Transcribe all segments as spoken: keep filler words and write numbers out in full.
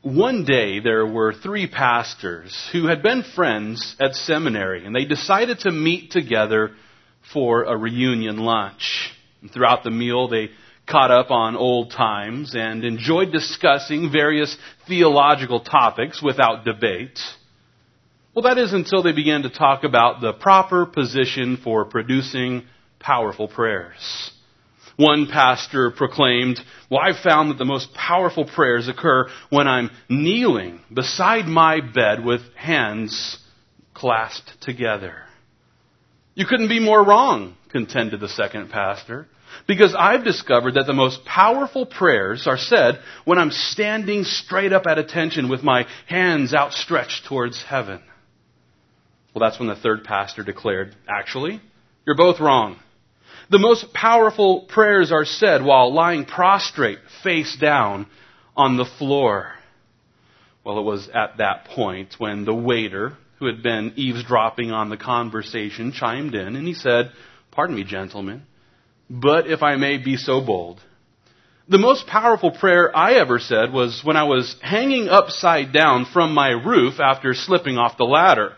One day there were three pastors who had been friends at seminary, and they decided to meet together for a reunion lunch. And throughout the meal, they caught up on old times and enjoyed discussing various theological topics without debate. Well, that is until they began to talk about the proper position for producing powerful prayers. One pastor proclaimed, "Well, I've found that the most powerful prayers occur when I'm kneeling beside my bed with hands clasped together." "You couldn't be more wrong," contended the second pastor, "because I've discovered that the most powerful prayers are said when I'm standing straight up at attention with my hands outstretched towards heaven." Well, that's when the third pastor declared, "Actually, you're both wrong. The most powerful prayers are said while lying prostrate, face down, on the floor." Well, it was at that point when the waiter, who had been eavesdropping on the conversation, chimed in and he said, "Pardon me, gentlemen, but if I may be so bold, the most powerful prayer I ever said was when I was hanging upside down from my roof after slipping off the ladder."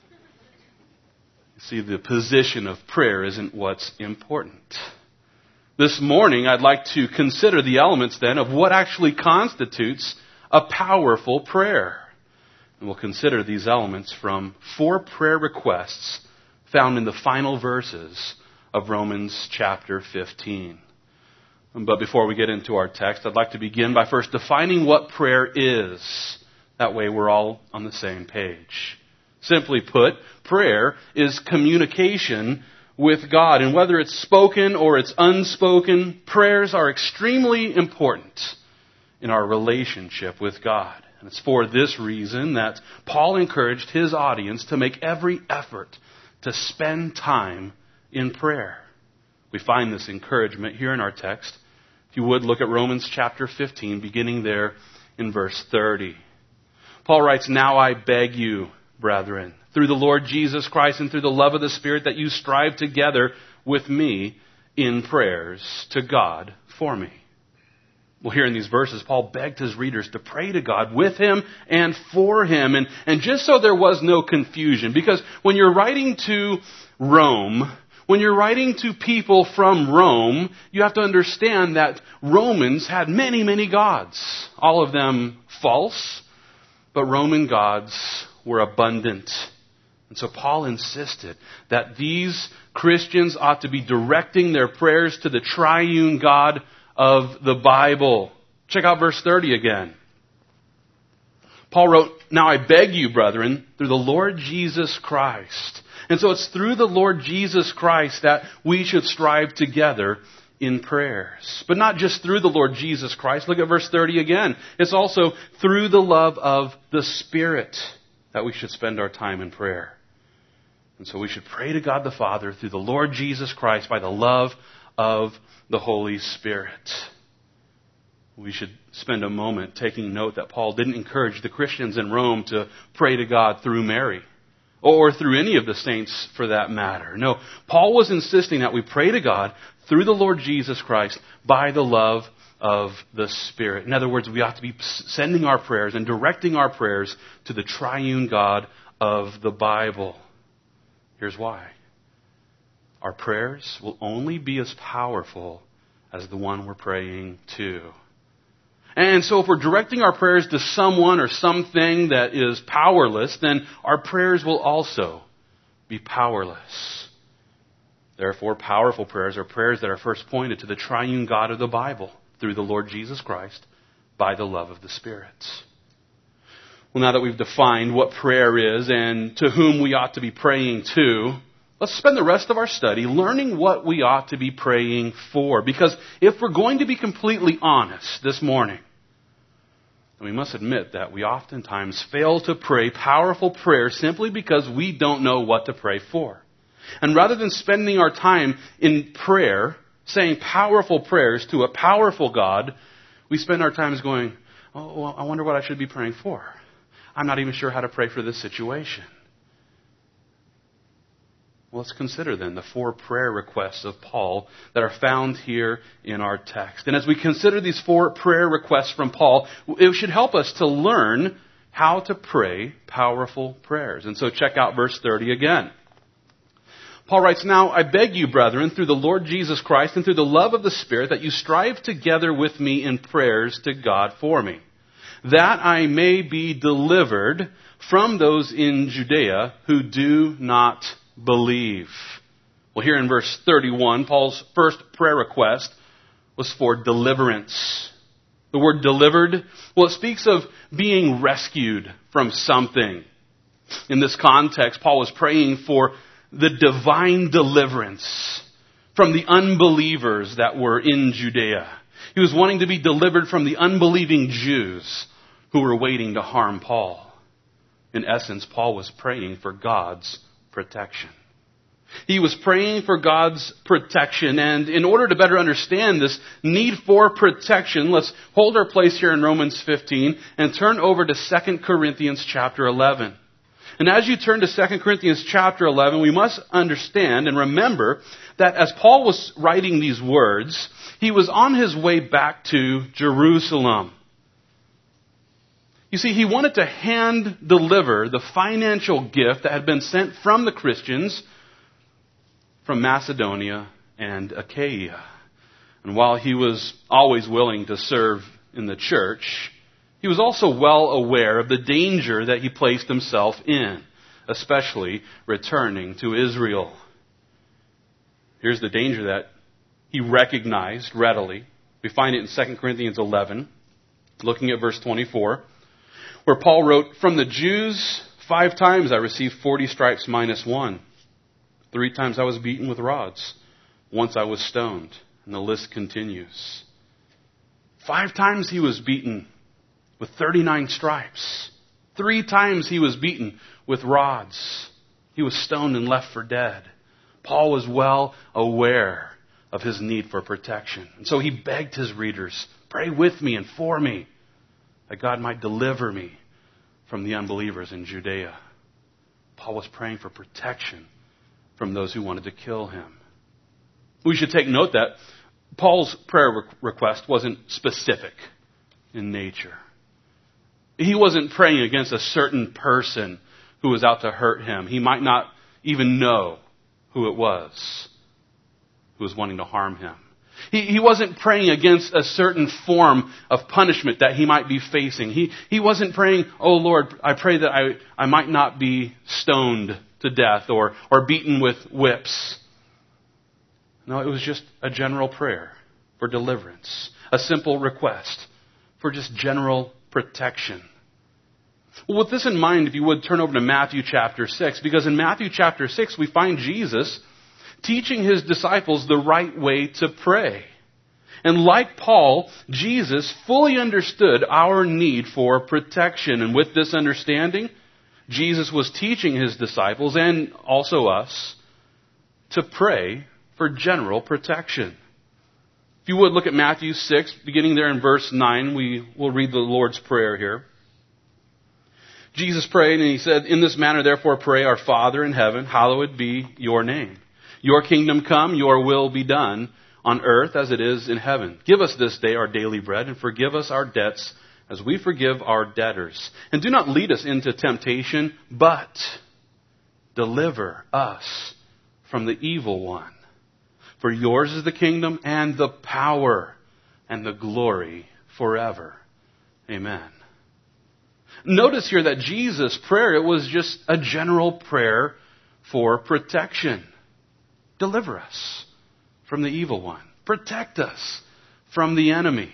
See, the position of prayer isn't what's important. This morning, I'd like to consider the elements then of what actually constitutes a powerful prayer. And we'll consider these elements from four prayer requests found in the final verses of Romans chapter fifteen. But before we get into our text, I'd like to begin by first defining what prayer is. That way we're all on the same page. Simply put, prayer is communication with God. And whether it's spoken or it's unspoken, prayers are extremely important in our relationship with God. And it's for this reason that Paul encouraged his audience to make every effort to spend time in prayer. We find this encouragement here in our text. If you would, look at Romans chapter fifteen, beginning there in verse thirty. Paul writes, "Now I beg you, brethren, through the Lord Jesus Christ and through the love of the Spirit, that you strive together with me in prayers to God for me." Well, here in these verses, Paul begged his readers to pray to God with him and for him. And, and just so there was no confusion, because when you're writing to Rome, when you're writing to people from Rome, you have to understand that Romans had many, many gods. All of them false, but Roman gods were abundant. And so Paul insisted that these Christians ought to be directing their prayers to the triune God of the Bible. Check out verse thirty again. Paul wrote, "Now I beg you, brethren, through the Lord Jesus Christ." And so it's through the Lord Jesus Christ that we should strive together in prayers. But not just through the Lord Jesus Christ. Look at verse thirty again. It's also through the love of the Spirit that we should spend our time in prayer. And so we should pray to God the Father through the Lord Jesus Christ by the love of the Holy Spirit. We should spend a moment taking note that Paul didn't encourage the Christians in Rome to pray to God through Mary, or through any of the saints for that matter. No, Paul was insisting that we pray to God through the Lord Jesus Christ by the love of the Spirit. In other words, we ought to be sending our prayers and directing our prayers to the triune God of the Bible. Here's why. Our prayers will only be as powerful as the one we're praying to. And so if we're directing our prayers to someone or something that is powerless, then our prayers will also be powerless. Therefore, powerful prayers are prayers that are first pointed to the triune God of the Bible through the Lord Jesus Christ by the love of the Spirit. Well, now that we've defined what prayer is and to whom we ought to be praying to, let's spend the rest of our study learning what we ought to be praying for. Because if we're going to be completely honest this morning, then we must admit that we oftentimes fail to pray powerful prayers simply because we don't know what to pray for. And rather than spending our time in prayer, saying powerful prayers to a powerful God, we spend our time going, "Oh, well, I wonder what I should be praying for. I'm not even sure how to pray for this situation." Well, let's consider then the four prayer requests of Paul that are found here in our text. And as we consider these four prayer requests from Paul, it should help us to learn how to pray powerful prayers. And so check out verse thirty again. Paul writes, "Now I beg you, brethren, through the Lord Jesus Christ and through the love of the Spirit, that you strive together with me in prayers to God for me, that I may be delivered from those in Judea who do not believe." Well, here in verse thirty-one, Paul's first prayer request was for deliverance. The word delivered, well, it speaks of being rescued from something. In this context, Paul was praying for the divine deliverance from the unbelievers that were in Judea. He was wanting to be delivered from the unbelieving Jews who were waiting to harm Paul. In essence, Paul was praying for God's protection. He was praying for God's protection, and in order to better understand this need for protection, let's hold our place here in Romans fifteen and turn over to Second Corinthians chapter eleven. And as you turn to Second Corinthians chapter eleven, we must understand and remember that as Paul was writing these words, he was on his way back to Jerusalem. You see, he wanted to hand deliver the financial gift that had been sent from the Christians from Macedonia and Achaia. And while he was always willing to serve in the church, he was also well aware of the danger that he placed himself in, especially returning to Israel. Here's the danger that he recognized readily. We find it in Second Corinthians eleven, looking at verse twenty-four, where Paul wrote, "From the Jews, five times I received forty stripes minus one. Three times I was beaten with rods. Once I was stoned." And the list continues. Five times he was beaten with thirty-nine stripes. Three times he was beaten with rods. He was stoned and left for dead. Paul was well aware of his need for protection. And so he begged his readers, pray with me and for me, that God might deliver me from the unbelievers in Judea. Paul was praying for protection from those who wanted to kill him. We should take note that Paul's prayer request wasn't specific in nature. He wasn't praying against a certain person who was out to hurt him. He might not even know who it was who was wanting to harm him. He, he wasn't praying against a certain form of punishment that he might be facing. He, he wasn't praying, "Oh Lord, I pray that I, I might not be stoned to death or, or beaten with whips." No, it was just a general prayer for deliverance. A simple request for just general protection. Well, with this in mind, if you would turn over to Matthew chapter six, because in Matthew chapter six we find Jesus teaching his disciples the right way to pray. And like Paul, Jesus fully understood our need for protection. And with this understanding, Jesus was teaching his disciples and also us to pray for general protection. If you would look at Matthew six, beginning there in verse nine, we will read the Lord's Prayer here. Jesus prayed and he said, "In this manner therefore pray, our Father in heaven, hallowed be your name. Your kingdom come, your will be done on earth as it is in heaven. Give us this day our daily bread and forgive us our debts as we forgive our debtors. And do not lead us into temptation, but deliver us from the evil one. For yours is the kingdom and the power and the glory forever. Amen." Notice here that Jesus' prayer, it was just a general prayer for protection. Deliver us from the evil one. Protect us from the enemy.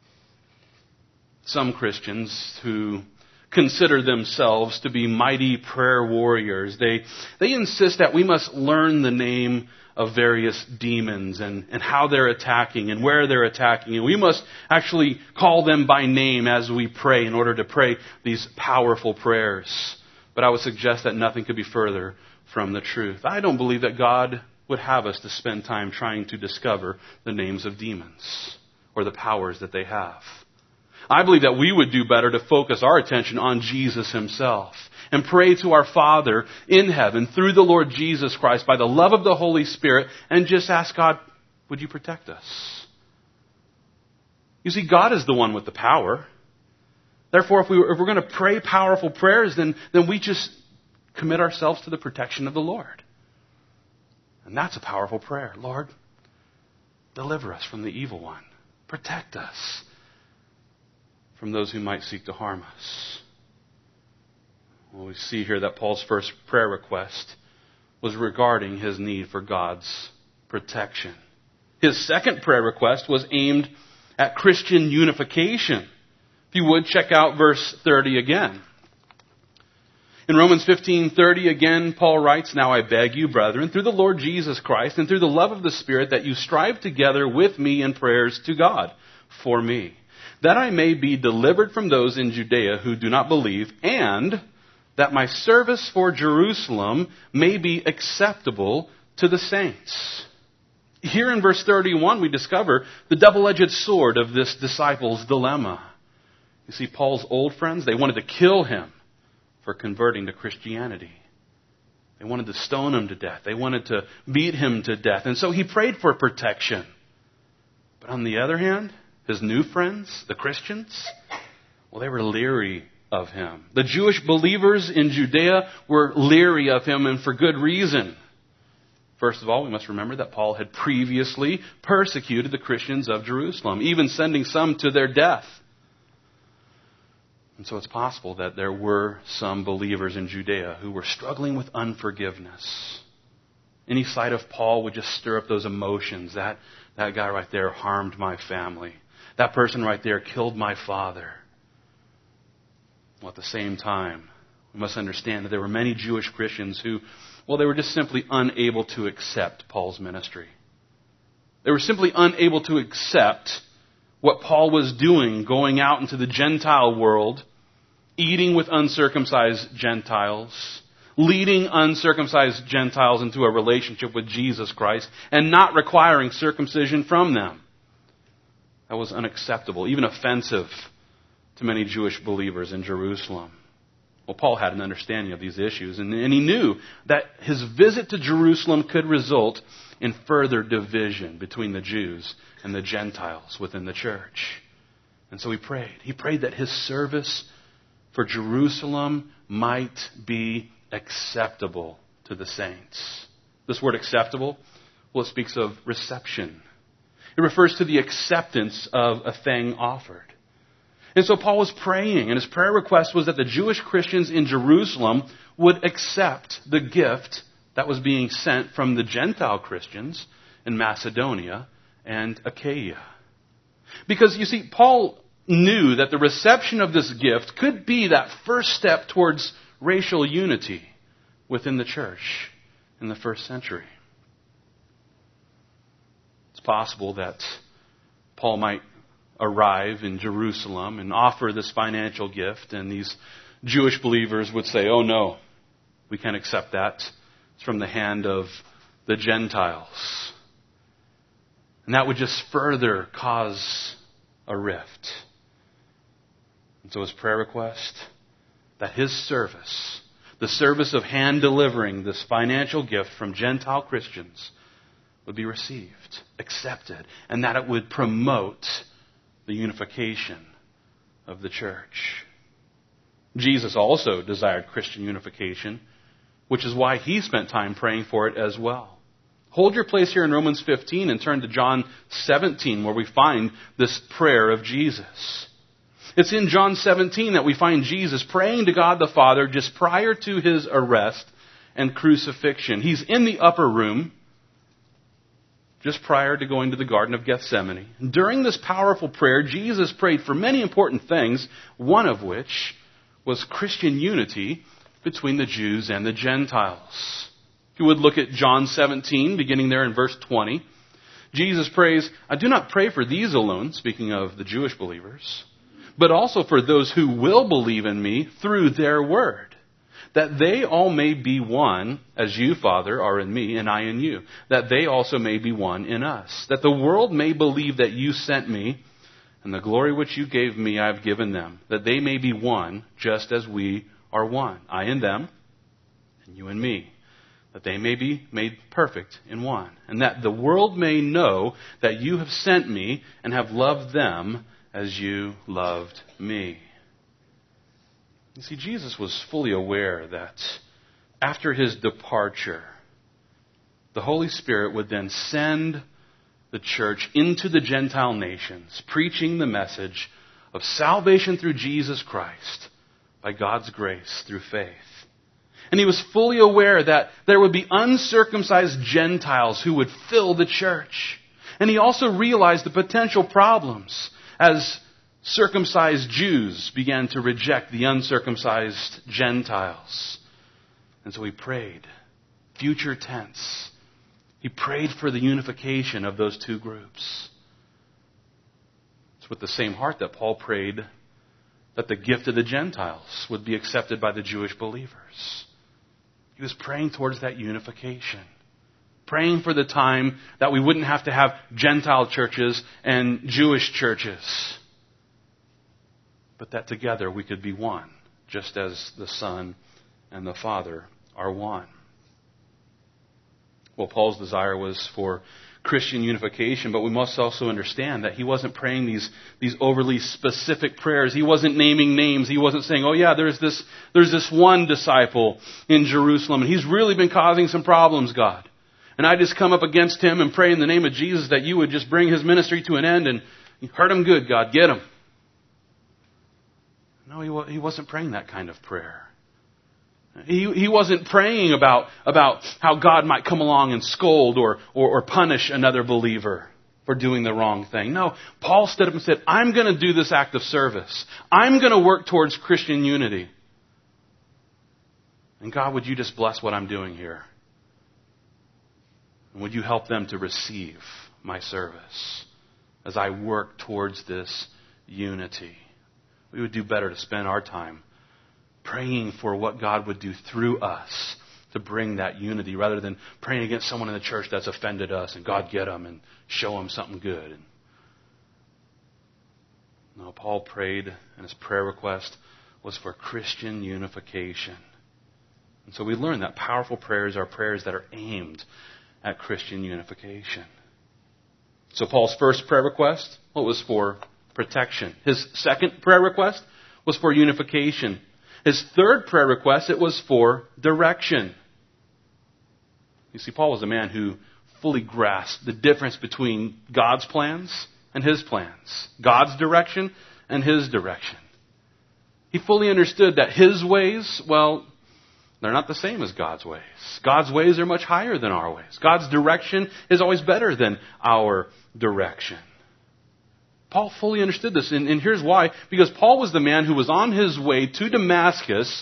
Some Christians who consider themselves to be mighty prayer warriors, they, they insist that we must learn the name of various demons and, and how they're attacking and where they're attacking. And we must actually call them by name as we pray in order to pray these powerful prayers. But I would suggest that nothing could be further from the truth. I don't believe that God would have us to spend time trying to discover the names of demons or the powers that they have. I believe that we would do better to focus our attention on Jesus himself and pray to our Father in heaven through the Lord Jesus Christ by the love of the Holy Spirit and just ask God, would you protect us? You see, God is the one with the power. Therefore, if, we, if we're going to pray powerful prayers, then, then we just commit ourselves to the protection of the Lord. And that's a powerful prayer. Lord, deliver us from the evil one. Protect us from those who might seek to harm us. Well, we see here that Paul's first prayer request was regarding his need for God's protection. His second prayer request was aimed at Christian unification. If you would, check out verse thirty again. In Romans fifteen thirty, again, Paul writes, "Now I beg you, brethren, through the Lord Jesus Christ and through the love of the Spirit, that you strive together with me in prayers to God for me, that I may be delivered from those in Judea who do not believe, and that my service for Jerusalem may be acceptable to the saints." Here in verse thirty-one, we discover the double-edged sword of this disciple's dilemma. You see, Paul's old friends, they wanted to kill him for converting to Christianity. They wanted to stone him to death. They wanted to beat him to death. And so he prayed for protection. But on the other hand, his new friends, the Christians, well, they were leery of him. The Jewish believers in Judea were leery of him, and for good reason. First of all, we must remember that Paul had previously persecuted the Christians of Jerusalem, even sending some to their death. And so it's possible that there were some believers in Judea who were struggling with unforgiveness. Any sight of Paul would just stir up those emotions. That, that guy right there harmed my family. That person right there killed my father. Well, at the same time, we must understand that there were many Jewish Christians who, well, they were just simply unable to accept Paul's ministry. They were simply unable to accept what Paul was doing, going out into the Gentile world, eating with uncircumcised Gentiles, leading uncircumcised Gentiles into a relationship with Jesus Christ, and not requiring circumcision from them. That was unacceptable, even offensive to many Jewish believers in Jerusalem. Well, Paul had an understanding of these issues, and, and he knew that his visit to Jerusalem could result in further division between the Jews and the Gentiles within the church. And so he prayed. He prayed that his service for Jerusalem might be acceptable to the saints. This word acceptable, well, it speaks of reception. It refers to the acceptance of a thing offered. And so Paul was praying, and his prayer request was that the Jewish Christians in Jerusalem would accept the gift that was being sent from the Gentile Christians in Macedonia and Achaia. Because, you see, Paul knew that the reception of this gift could be that first step towards racial unity within the church in the first century. It's possible that Paul might arrive in Jerusalem and offer this financial gift, and these Jewish believers would say, "Oh no, we can't accept that. It's from the hand of the Gentiles." And that would just further cause a rift. And so his prayer request, that his service, the service of hand delivering this financial gift from Gentile Christians, would be received, accepted, and that it would promote the unification of the church. Jesus also desired Christian unification, which is why he spent time praying for it as well. Hold your place here in Romans fifteen and turn to John seventeen, where we find this prayer of Jesus. It's in John seventeen that we find Jesus praying to God the Father just prior to his arrest and crucifixion. He's in the upper room just prior to going to the Garden of Gethsemane. During this powerful prayer, Jesus prayed for many important things, one of which was Christian unity between the Jews and the Gentiles. If you would look at John seventeen, beginning there in verse twenty, Jesus prays, "I do not pray for these alone," speaking of the Jewish believers, "but also for those who will believe in me through their word, that they all may be one, as you, Father, are in me, and I in you, that they also may be one in us, that the world may believe that you sent me, And the glory which you gave me I have given them, that they may be one, just as we are one. I and them, and you and me. That they may be made perfect in one. And that the world may know that you have sent me and have loved them as you loved me. You see, Jesus was fully aware that after his departure, the Holy Spirit would then send the church into the Gentile nations, preaching the message of salvation through Jesus Christ by God's grace through faith. And he was fully aware that there would be uncircumcised Gentiles who would fill the church. And he also realized the potential problems as circumcised Jews began to reject the uncircumcised Gentiles. And so he prayed, future tense. He prayed for the unification of those two groups. It's with the same heart that Paul prayed that the gift of the Gentiles would be accepted by the Jewish believers. He was praying towards that unification. Praying for the time that we wouldn't have to have Gentile churches and Jewish churches. But that together we could be one, just as the Son and the Father are one. Well, Paul's desire was for Christian unification, but we must also understand that he wasn't praying these, these overly specific prayers. He wasn't naming names. He wasn't saying, oh yeah, there's this, there's this one disciple in Jerusalem, and he's really been causing some problems, God. And I just come up against him and pray in the name of Jesus that you would just bring his ministry to an end and hurt him good, God. Get him. No, he, he wasn't praying that kind of prayer. He, he wasn't praying about, about how God might come along and scold or, or, or punish another believer for doing the wrong thing. No, Paul stood up and said, I'm going to do this act of service. I'm going to work towards Christian unity. And God, would you just bless what I'm doing here? And would you help them to receive my service as I work towards this unity? We would do better to spend our time praying for what God would do through us to bring that unity, rather than praying against someone in the church that's offended us and God get them and show them something good. No, Paul prayed, and his prayer request was for Christian unification. And so we learn that powerful prayers are prayers that are aimed at Christian unification. So Paul's first prayer request, well, was for protection. His second prayer request was for unification. His third prayer request, it was for direction. You see, Paul was a man who fully grasped the difference between God's plans and his plans. God's direction and his direction. He fully understood that his ways, well, they're not the same as God's ways. God's ways are much higher than our ways. God's direction is always better than our direction. Paul fully understood this, and, and here's why. Because Paul was the man who was on his way to Damascus,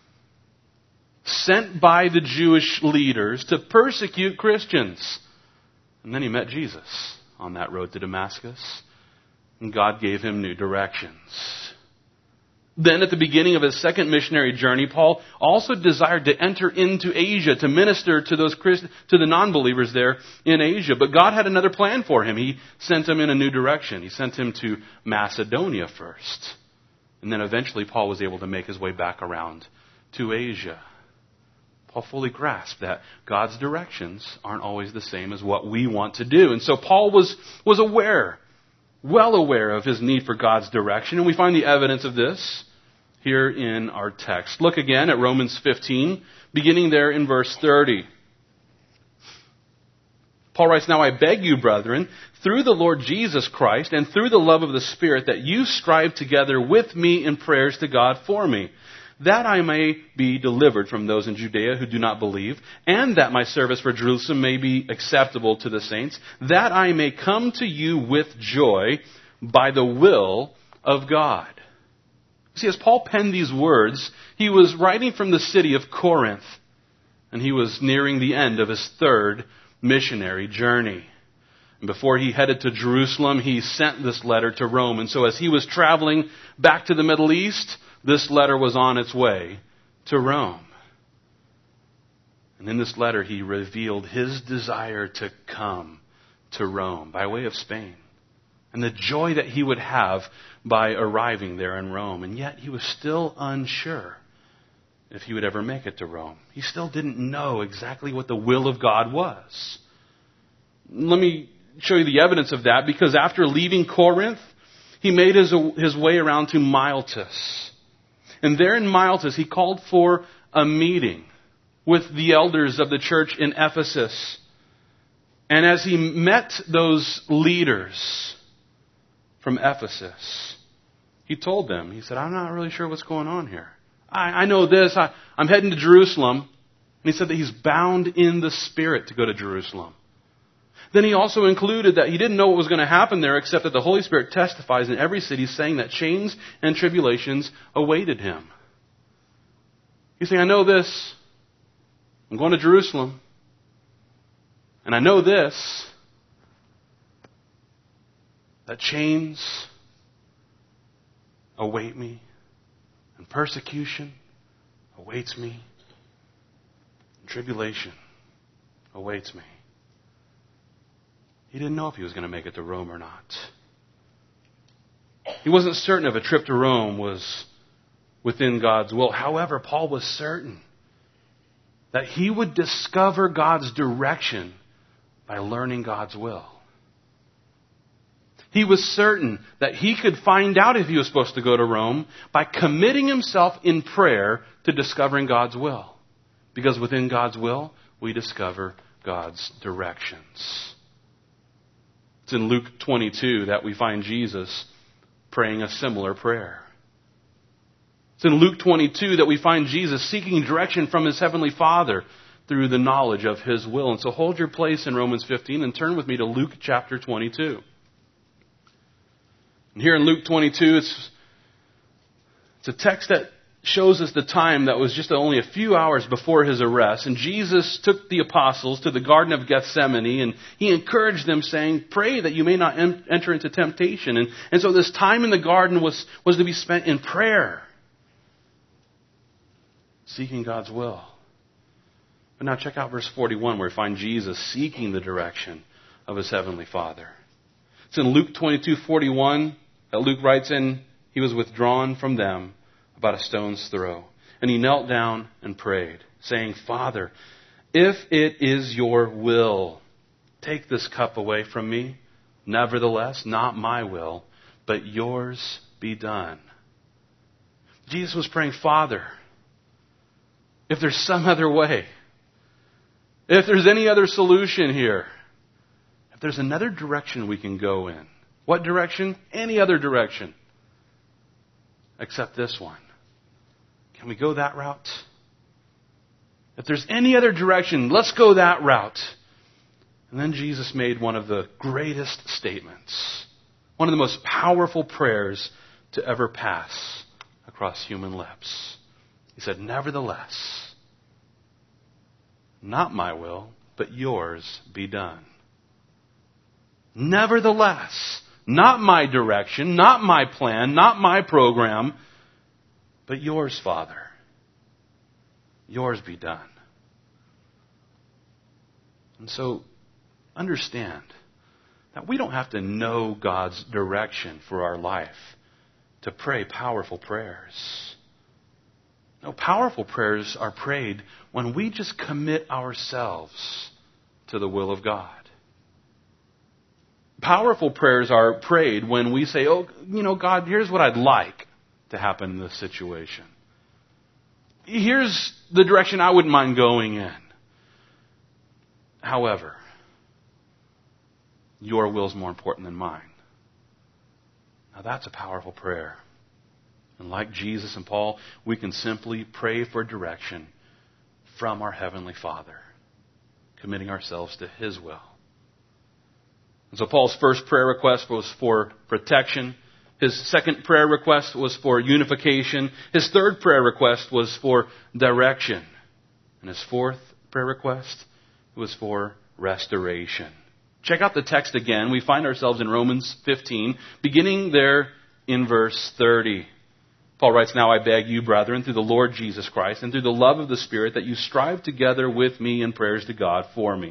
sent by the Jewish leaders to persecute Christians. And then he met Jesus on that road to Damascus, and God gave him new directions. Then at the beginning of his second missionary journey, Paul also desired to enter into Asia to minister to those Christ- to the non-believers there in Asia. But God had another plan for him. He sent him in a new direction. He sent him to Macedonia first. And then eventually Paul was able to make his way back around to Asia. Paul fully grasped that God's directions aren't always the same as what we want to do. And so Paul was, was aware, well aware of his need for God's direction. And we find the evidence of this here in our text. Look again at Romans fifteen, beginning there in verse thirty. Paul writes, "Now I beg you, brethren, through the Lord Jesus Christ and through the love of the Spirit, that you strive together with me in prayers to God for me, that I may be delivered from those in Judea who do not believe, and that my service for Jerusalem may be acceptable to the saints, that I may come to you with joy by the will of God." See, as Paul penned these words, he was writing from the city of Corinth, and he was nearing the end of his third missionary journey. And before he headed to Jerusalem, he sent this letter to Rome. And so as he was traveling back to the Middle East, this letter was on its way to Rome. And in this letter, he revealed his desire to come to Rome by way of Spain. and the joy that he would have by arriving there in Rome. And yet he was still unsure if he would ever make it to Rome. He still didn't know exactly what the will of God was. Let me show you the evidence of that, because after leaving Corinth, he made his, his way around to Miletus. And there in Miletus, he called for a meeting with the elders of the church in Ephesus. And as he met those leaders from Ephesus, he told them, he said, I'm not really sure what's going on here. I, I know this. I, I'm heading to Jerusalem. And he said that he's bound in the Spirit to go to Jerusalem. Then he also included that he didn't know what was going to happen there, except that the Holy Spirit testifies in every city, saying that chains and tribulations awaited him. He's saying, I know this. I'm going to Jerusalem. And I know this, that chains await me, and persecution awaits me, and tribulation awaits me. He didn't know if he was going to make it to Rome or not. He wasn't certain if a trip to Rome was within God's will. However, Paul was certain that he would discover God's direction by learning God's will. He was certain that he could find out if he was supposed to go to Rome by committing himself in prayer to discovering God's will. Because within God's will, we discover God's directions. It's in Luke twenty-two that we find Jesus praying a similar prayer. It's in Luke twenty-two that we find Jesus seeking direction from his heavenly Father through the knowledge of his will. And so hold your place in Romans fifteen and turn with me to Luke chapter twenty-two. And here in Luke twenty-two, it's, it's a text that shows us the time that was just only a few hours before his arrest. And Jesus took the apostles to the Garden of Gethsemane, and he encouraged them, saying, pray that you may not em- enter into temptation. And, and so this time in the garden was, was to be spent in prayer, seeking God's will. But now check out verse forty-one, where we find Jesus seeking the direction of his heavenly Father. It's in Luke twenty-two forty-one that Luke writes in, he was withdrawn from them about a stone's throw. And he knelt down and prayed, saying, Father, if it is your will, take this cup away from me. Nevertheless, not my will, but yours be done. Jesus was praying, Father, if there's some other way, if there's any other solution here, if there's another direction we can go in. What direction? Any other direction. Except this one. Can we go that route? If there's any other direction, let's go that route. And then Jesus made one of the greatest statements. One of the most powerful prayers to ever pass across human lips. He said, nevertheless, not my will, but yours be done. Nevertheless, not my direction, not my plan, not my program, but yours, Father. Yours be done. And so, understand that we don't have to know God's direction for our life to pray powerful prayers. No, powerful prayers are prayed when we just commit ourselves to the will of God. Powerful prayers are prayed when we say, oh, you know, God, here's what I'd like to happen in this situation. Here's the direction I wouldn't mind going in. However, your will is more important than mine. Now that's a powerful prayer. And like Jesus and Paul, we can simply pray for direction from our Heavenly Father, committing ourselves to His will. And so Paul's first prayer request was for protection. His second prayer request was for unification. His third prayer request was for direction. And his fourth prayer request was for restoration. Check out the text again. We find ourselves in Romans fifteen, beginning there in verse thirty. Paul writes, now I beg you, brethren, through the Lord Jesus Christ and through the love of the Spirit, that you strive together with me in prayers to God for me,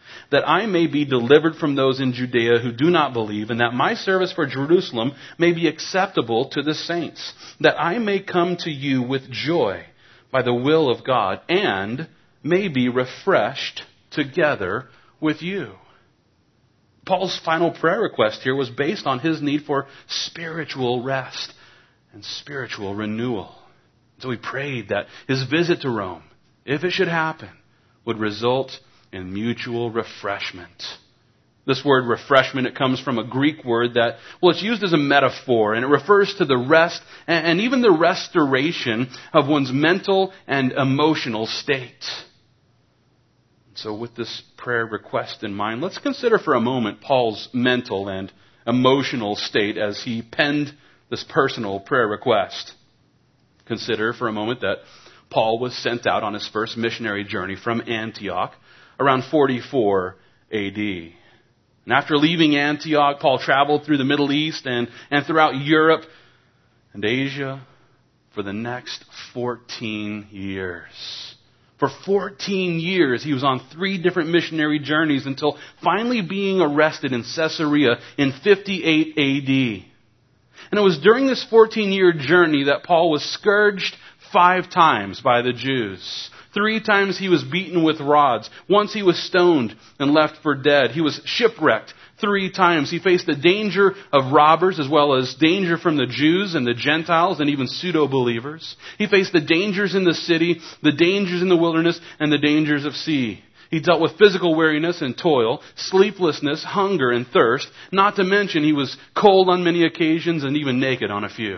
that I may be delivered from those in Judea who do not believe, and that my service for Jerusalem may be acceptable to the saints, that I may come to you with joy by the will of God, and may be refreshed together with you. Paul's final prayer request here was based on his need for spiritual rest and spiritual renewal. So he prayed that his visit to Rome, if it should happen, would result in mutual refreshment. This word refreshment, it comes from a Greek word that, well, it's used as a metaphor, and it refers to the rest and even the restoration of one's mental and emotional state. So with this prayer request in mind, let's consider for a moment Paul's mental and emotional state as he penned this personal prayer request. Consider for a moment that Paul was sent out on his first missionary journey from Antioch around forty-four A D. And after leaving Antioch, Paul traveled through the Middle East and, and throughout Europe and Asia for the next fourteen years. For fourteen years, he was on three different missionary journeys until finally being arrested in Caesarea in fifty-eight A D. And it was during this fourteen-year journey that Paul was scourged five times by the Jews. Three times he was beaten with rods. Once he was stoned and left for dead. He was shipwrecked three times. He faced the danger of robbers as well as danger from the Jews and the Gentiles and even pseudo-believers. He faced the dangers in the city, the dangers in the wilderness, and the dangers of sea. He dealt with physical weariness and toil, sleeplessness, hunger, and thirst. Not to mention he was cold on many occasions and even naked on a few.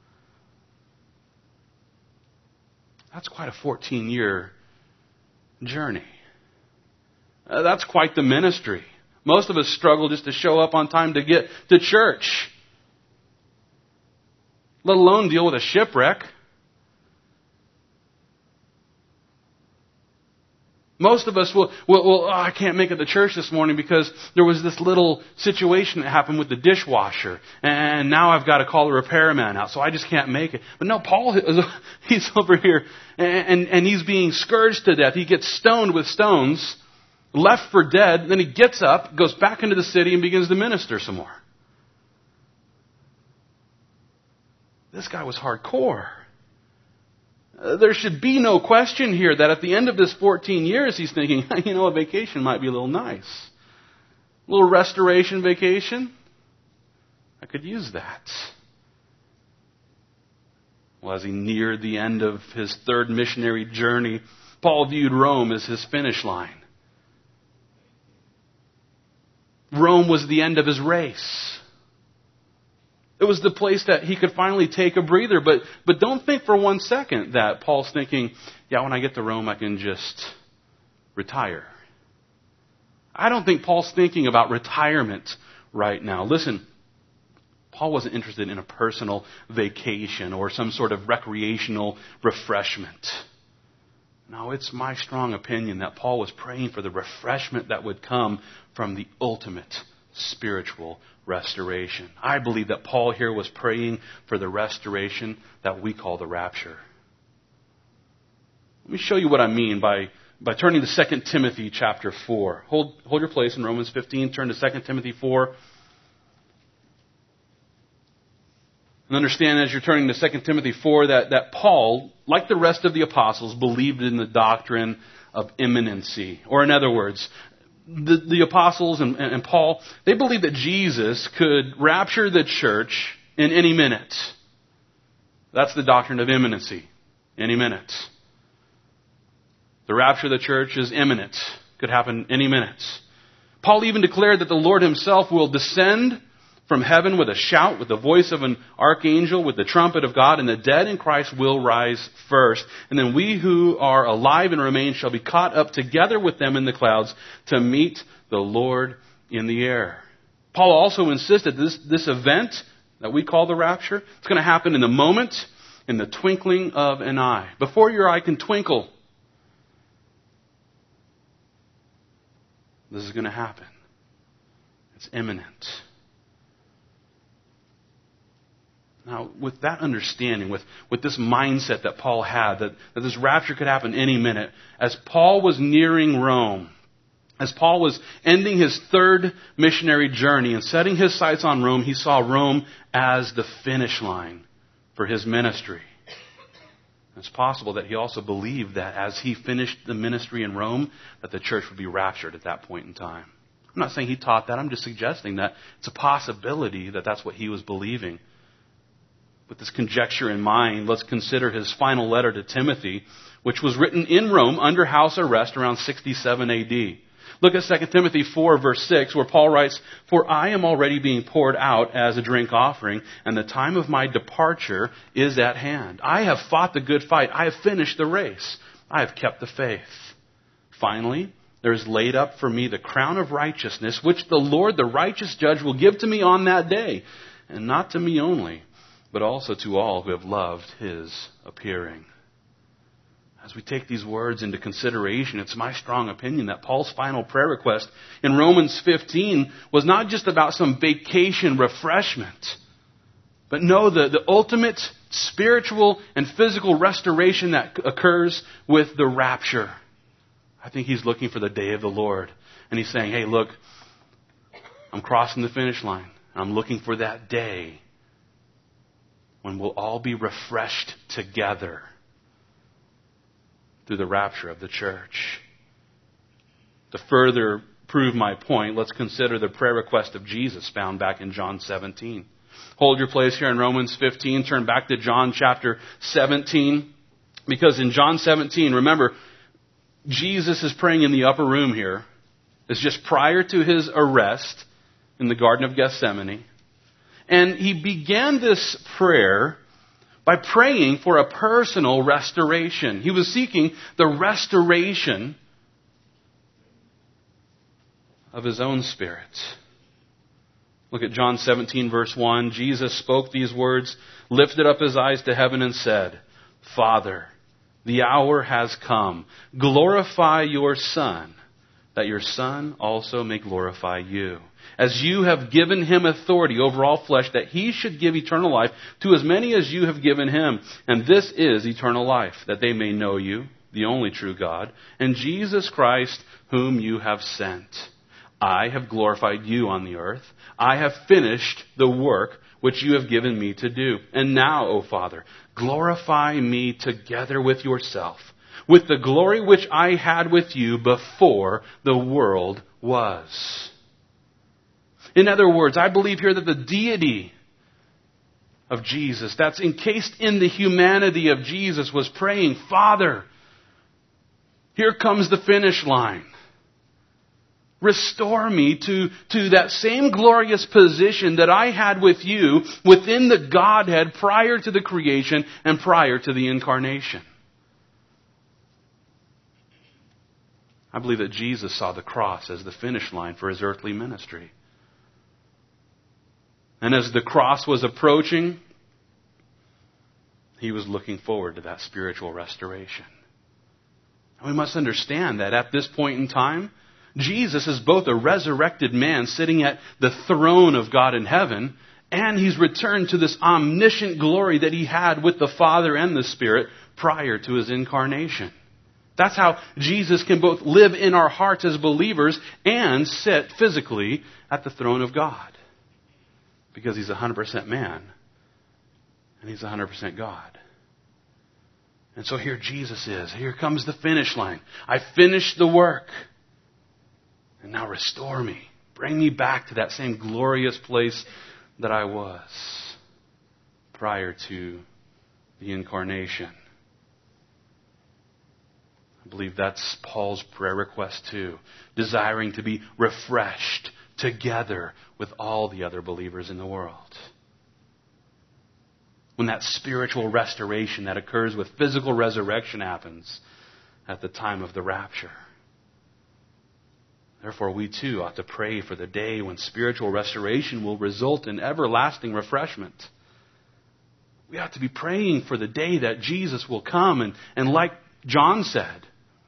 That's quite a fourteen-year journey. Uh, that's quite the ministry. Most of us struggle just to show up on time to get to church, let alone deal with a shipwreck. Most of us will, will, will oh, I can't make it to church this morning because there was this little situation that happened with the dishwasher. And now I've got to call the repairman out, so I just can't make it. But no, Paul, he's over here and, and, and he's being scourged to death. He gets stoned with stones, left for dead. Then he gets up, goes back into the city and begins to minister some more. This guy was hardcore. There should be no question here that at the end of this fourteen years, he's thinking, you know, a vacation might be a little nice. A little restoration vacation. I could use that. Well, as he neared the end of his third missionary journey, Paul viewed Rome as his finish line. Rome was the end of his race. It was the place that he could finally take a breather. But but don't think for one second that Paul's thinking, yeah, when I get to Rome, I can just retire. I don't think Paul's thinking about retirement right now. Listen, Paul wasn't interested in a personal vacation or some sort of recreational refreshment. No, it's my strong opinion that Paul was praying for the refreshment that would come from the ultimate spiritual restoration. I believe that Paul here was praying for the restoration that we call the rapture. Let me show you what I mean by, by turning to Second Timothy chapter four. Hold, hold your place in Romans fifteen. Turn to Second Timothy four. And understand as you're turning to Second Timothy four that, that Paul, like the rest of the apostles, believed in the doctrine of imminency. Or in other words, the, the apostles and, and Paul, they believed that Jesus could rapture the church in any minute. That's the doctrine of imminency. Any minute. The rapture of the church is imminent. Could happen any minute. Paul even declared that the Lord himself will descend from heaven with a shout, with the voice of an archangel, with the trumpet of God, and the dead in Christ will rise first. And then we who are alive and remain shall be caught up together with them in the clouds to meet the Lord in the air. Paul also insisted this, this event that we call the rapture, it's going to happen in the moment, in the twinkling of an eye. Before your eye can twinkle, this is going to happen. It's imminent. Now, with that understanding, with, with this mindset that Paul had, that, that this rapture could happen any minute, as Paul was nearing Rome, As Paul was ending his third missionary journey and setting his sights on Rome, he saw Rome as the finish line for his ministry. It's possible that he also believed that as he finished the ministry in Rome, that the church would be raptured at that point in time. I'm not saying he taught that. I'm just suggesting that it's a possibility that that's what he was believing. With this conjecture in mind, let's consider his final letter to Timothy, which was written in Rome under house arrest around sixty-seven A D. Look at Second Timothy four, verse six, where Paul writes, "For I am already being poured out as a drink offering, and the time of my departure is at hand. I have fought the good fight. I have finished the race. I have kept the faith. Finally, there is laid up for me the crown of righteousness, which the Lord, the righteous judge, will give to me on that day, and not to me only, but also to all who have loved his appearing." As we take these words into consideration, it's my strong opinion that Paul's final prayer request in Romans fifteen was not just about some vacation refreshment, but no, the, the ultimate spiritual and physical restoration that occurs with the rapture. I think he's looking for the day of the Lord. And he's saying, hey, look, I'm crossing the finish line. I'm looking for that day when we'll all be refreshed together through the rapture of the church. To further prove my point, let's consider the prayer request of Jesus found back in John seventeen. Hold your place here in Romans fifteen. Turn back to John chapter seventeen. Because in John seventeen, remember, Jesus is praying in the upper room here. It's just prior to his arrest in the Garden of Gethsemane. And he began this prayer by praying for a personal restoration. He was seeking the restoration of his own spirit. Look at John seventeen, verse one. Jesus spoke these words, lifted up his eyes to heaven and said, "Father, the hour has come. Glorify your Son, that your Son also may glorify you. As you have given him authority over all flesh, that he should give eternal life to as many as you have given him. And this is eternal life, that they may know you, the only true God, and Jesus Christ, whom you have sent. I have glorified you on the earth. I have finished the work which you have given me to do. And now, O Father, glorify me together with yourself, with the glory which I had with you before the world was." In other words, I believe here that the deity of Jesus, that's encased in the humanity of Jesus, was praying, "Father, here comes the finish line. Restore me to, to that same glorious position that I had with you within the Godhead prior to the creation and prior to the incarnation." I believe that Jesus saw the cross as the finish line for his earthly ministry. And as the cross was approaching, he was looking forward to that spiritual restoration. And we must understand that at this point in time, Jesus is both a resurrected man sitting at the throne of God in heaven, and he's returned to this omniscient glory that he had with the Father and the Spirit prior to his incarnation. That's how Jesus can both live in our hearts as believers and sit physically at the throne of God. Because he's one hundred percent man and he's one hundred percent God. And so here Jesus is. Here comes the finish line. I finished the work. And now restore me. Bring me back to that same glorious place that I was prior to the incarnation. I believe that's Paul's prayer request too. Desiring to be refreshed together with all the other believers in the world. When that spiritual restoration that occurs with physical resurrection happens at the time of the rapture. Therefore, we too ought to pray for the day when spiritual restoration will result in everlasting refreshment. We ought to be praying for the day that Jesus will come. And, and like John said,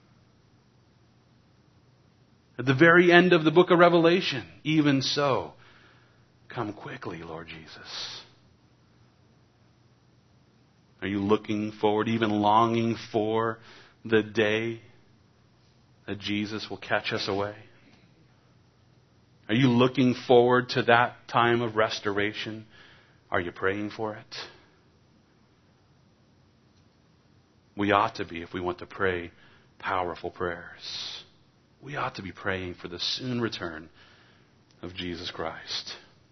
at the very end of the book of Revelation, even so, come quickly, Lord Jesus. Are you looking forward, even longing for the day that Jesus will catch us away? Are you looking forward to that time of restoration? Are you praying for it? We ought to be if we want to pray powerful prayers. We ought to be praying for the soon return of Jesus Christ.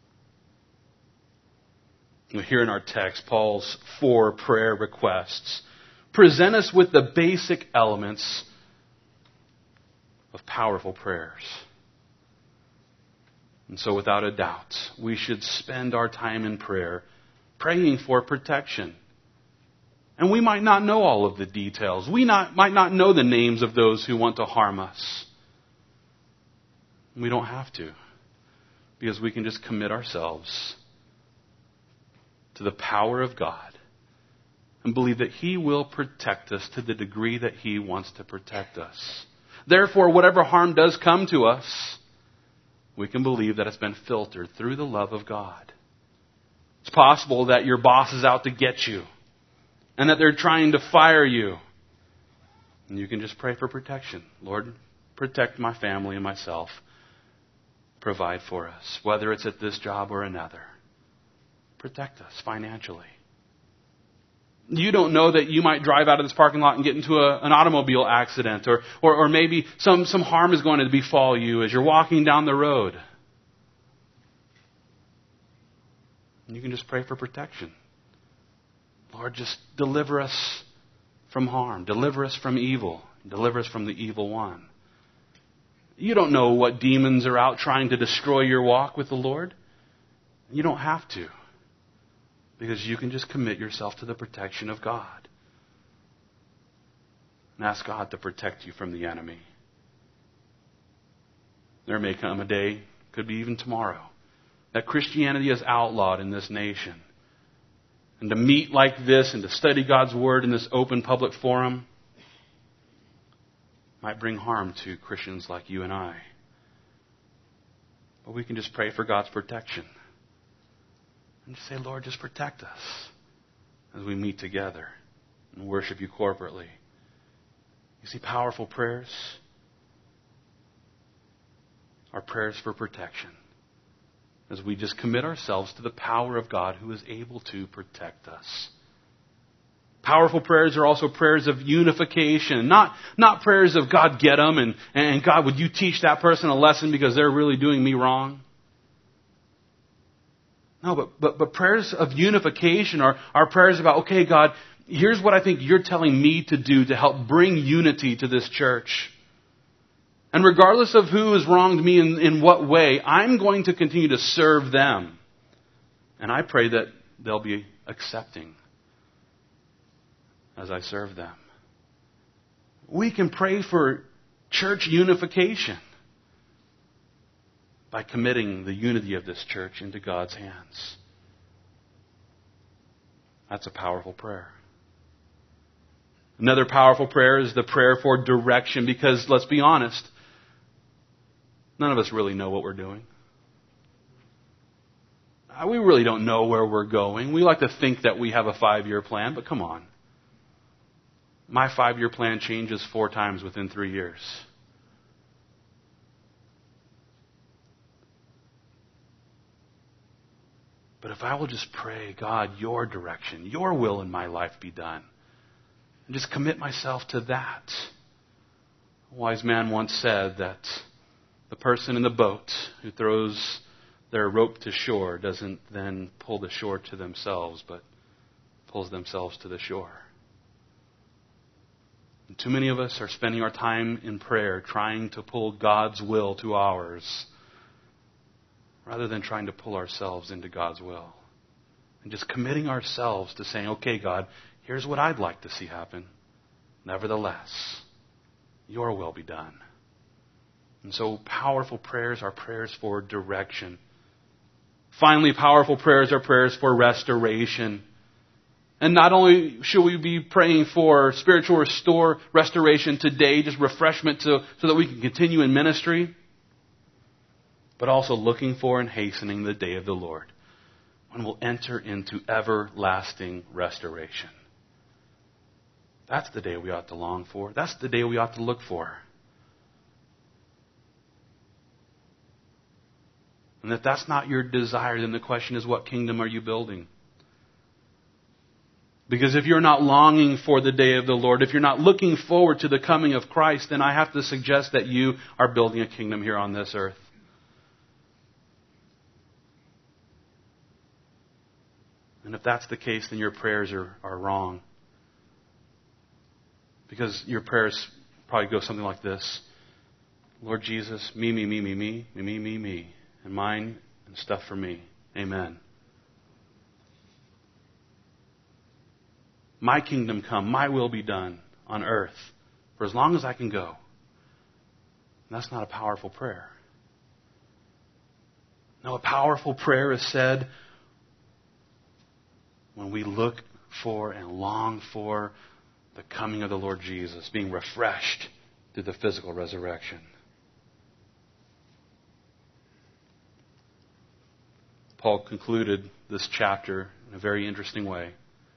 Here in our text, Paul's four prayer requests present us with the basic elements of powerful prayers. And so without a doubt, we should spend our time in prayer praying for protection. And we might not know all of the details. We not, might not know the names of those who want to harm us. We don't have to, because we can just commit ourselves to the power of God and believe that He will protect us to the degree that He wants to protect us. Therefore, whatever harm does come to us, we can believe that it's been filtered through the love of God. It's possible that your boss is out to get you and that they're trying to fire you. And you can just pray for protection. Lord, protect my family and myself. Provide for us, whether it's at this job or another. Protect us financially. You don't know that you might drive out of this parking lot and get into a, an automobile accident, or, or, or maybe some, some harm is going to befall you as you're walking down the road. And you can just pray for protection. Lord, just deliver us from harm. Deliver us from evil. Deliver us from the evil one. You don't know what demons are out trying to destroy your walk with the Lord. You don't have to, because you can just commit yourself to the protection of God and ask God to protect you from the enemy. There may come a day, could be even tomorrow, that Christianity is outlawed in this nation. And to meet like this and to study God's Word in this open public forum might bring harm to Christians like you and I. But we can just pray for God's protection. And just say, Lord, just protect us as we meet together and worship you corporately. You see, powerful prayers are prayers for protection, as we just commit ourselves to the power of God who is able to protect us. Powerful prayers are also prayers of unification, not, not prayers of God, get them, and, and God, would you teach that person a lesson because they're really doing me wrong? No, but, but, but prayers of unification are, are prayers about, okay, God, here's what I think you're telling me to do to help bring unity to this church. And regardless of who has wronged me in, in what way, I'm going to continue to serve them. And I pray that they'll be accepting as I serve them. We can pray for church unification by committing the unity of this church into God's hands. That's a powerful prayer. Another powerful prayer is the prayer for direction, because let's be honest, none of us really know what we're doing. We really don't know where we're going. We like to think that we have a five-year plan, but come on. My five-year plan changes four times within three years. But if I will just pray, God, your direction, your will in my life be done, and just commit myself to that. A wise man once said that the person in the boat who throws their rope to shore doesn't then pull the shore to themselves, but pulls themselves to the shore. And too many of us are spending our time in prayer trying to pull God's will to ours, rather than trying to pull ourselves into God's will. And just committing ourselves to saying, okay, God, here's what I'd like to see happen. Nevertheless, your will be done. And so powerful prayers are prayers for direction. Finally, powerful prayers are prayers for restoration. And not only should we be praying for spiritual restore, restoration today, just refreshment to, so that we can continue in ministry, but also looking for and hastening the day of the Lord, when we'll enter into everlasting restoration. That's the day we ought to long for. That's the day we ought to look for. And if that's not your desire, then the question is, what kingdom are you building? Because if you're not longing for the day of the Lord, if you're not looking forward to the coming of Christ, then I have to suggest that you are building a kingdom here on this earth. And if that's the case, then your prayers are, are wrong. Because your prayers probably go something like this. Lord Jesus, me, me, me, me, me, me, me, me, me, and mine and stuff for me. Amen. My kingdom come, my will be done on earth for as long as I can go. And that's not a powerful prayer. No, a powerful prayer is said when we look for and long for the coming of the Lord Jesus, being refreshed through the physical resurrection. Paul concluded this chapter in a very interesting way.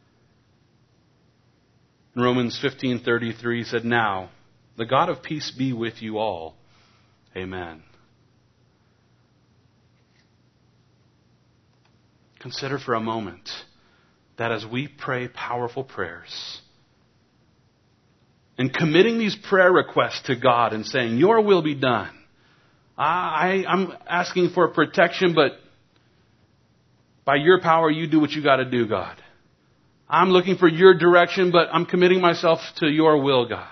In Romans fifteen thirty-three, he said, "Now, the God of peace be with you all. Amen." Consider for a moment that as we pray powerful prayers, and committing these prayer requests to God and saying, your will be done. I, I'm asking for protection, but by your power, you do what you got to do, God. I'm looking for your direction, but I'm committing myself to your will, God.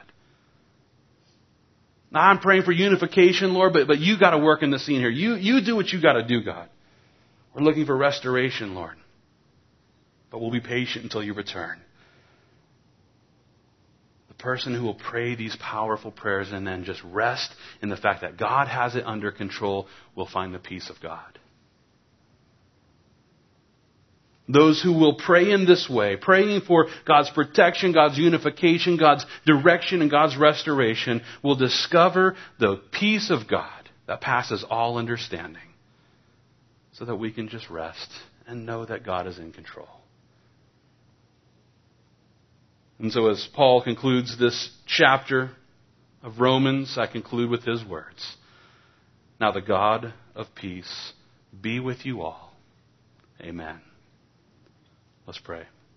Now, I'm praying for unification, Lord, but, but you got to work in the scene here. You, you do what you got to do, God. We're looking for restoration, Lord. But we'll be patient until you return. The person who will pray these powerful prayers and then just rest in the fact that God has it under control will find the peace of God. Those who will pray in this way, praying for God's protection, God's unification, God's direction, and God's restoration, will discover the peace of God that passes all understanding, so that we can just rest and know that God is in control. And so as Paul concludes this chapter of Romans, I conclude with his words. Now the God of peace be with you all. Amen. Let's pray.